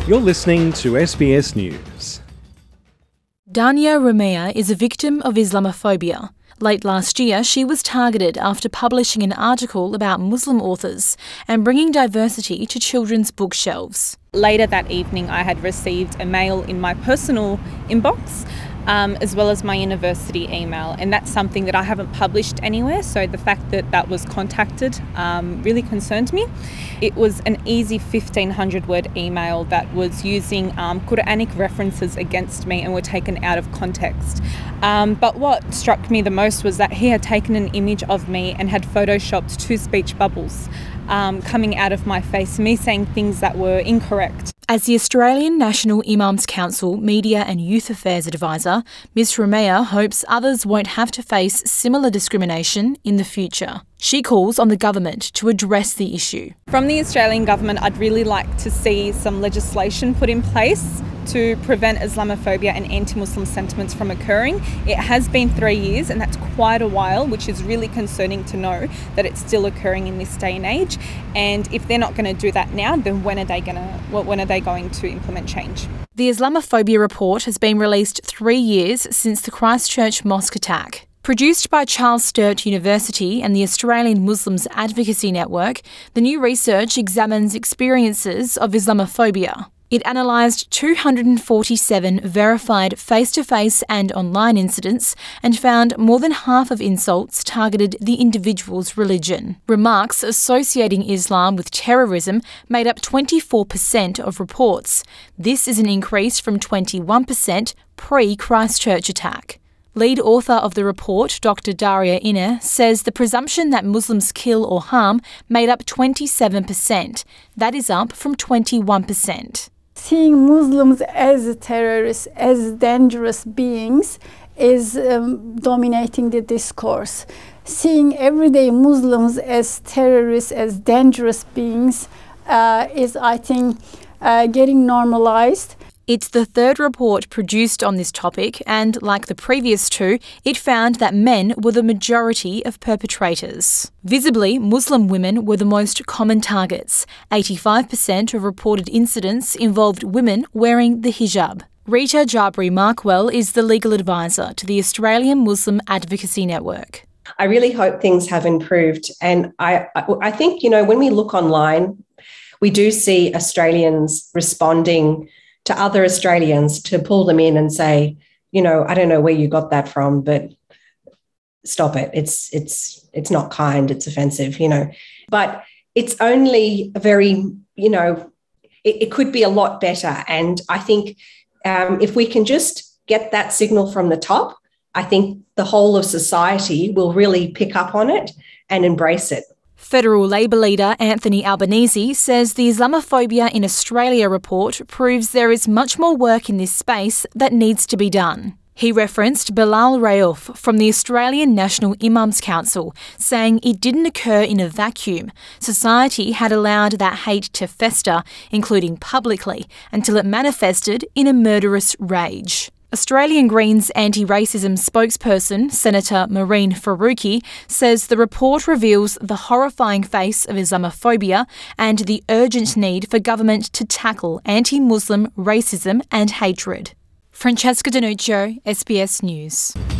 You're listening to SBS News. Dania Rumea is a victim of Islamophobia. Late last year, she was targeted after publishing an article about Muslim authors and bringing diversity to children's bookshelves. Later that evening, I had received a mail in my personal inbox, as well as my university email, and that's something that I haven't published anywhere, so the fact that that was contacted really concerned me. It was an easy 1,500-word email that was using Quranic references against me and were taken out of context. But what struck me the most was that he had taken an image of me and had photoshopped 2 speech bubbles coming out of my face, me saying things that were incorrect. As the Australian National Imams Council Media and Youth Affairs Advisor, Ms Rumea hopes others won't have to face similar discrimination in the future. She calls on the government to address the issue. From the Australian government, I'd really like to see some legislation put in place to prevent Islamophobia and anti-Muslim sentiments from occurring. It has been 3 years, and that's quite a while, which is really concerning to know that it's still occurring in this day and age. And if they're not going to do that now, then when are they going to implement change? The Islamophobia report has been released 3 years since the Christchurch mosque attack. Produced by Charles Sturt University and the Australian Muslims Advocacy Network, the new research examines experiences of Islamophobia. It analysed 247 verified face-to-face and online incidents and found more than half of insults targeted the individual's religion. Remarks associating Islam with terrorism made up 24% of reports. This is an increase from 21% pre-Christchurch attack. Lead author of the report, Dr. Daria Inner, says the presumption that Muslims kill or harm made up 27%. That is up from 21%. Seeing Muslims as terrorists, as dangerous beings, is dominating the discourse. Seeing everyday Muslims as terrorists, as dangerous beings, is, I think, getting normalized. It's the third report produced on this topic, and like the previous 2, it found that men were the majority of perpetrators. Visibly, Muslim women were the most common targets. 85% of reported incidents involved women wearing the hijab. Rita Jabri-Markwell is the legal advisor to the Australian Muslim Advocacy Network. I really hope things have improved, and I think, when we look online, we do see Australians responding to other Australians to pull them in and say, I don't know where you got that from, but stop it. It's not kind. It's offensive, But it's only very, it could be a lot better. And I think if we can just get that signal from the top, I think the whole of society will really pick up on it and embrace it. Federal Labor leader Anthony Albanese says the Islamophobia in Australia report proves there is much more work in this space that needs to be done. He referenced Bilal Rauf from the Australian National Imams Council, saying it didn't occur in a vacuum. Society had allowed that hate to fester, including publicly, until it manifested in a murderous rage. Australian Greens anti-racism spokesperson, Senator Mehreen Faruqi, says the report reveals the horrifying face of Islamophobia and the urgent need for government to tackle anti-Muslim racism and hatred. Francesca Danuccio, SBS News.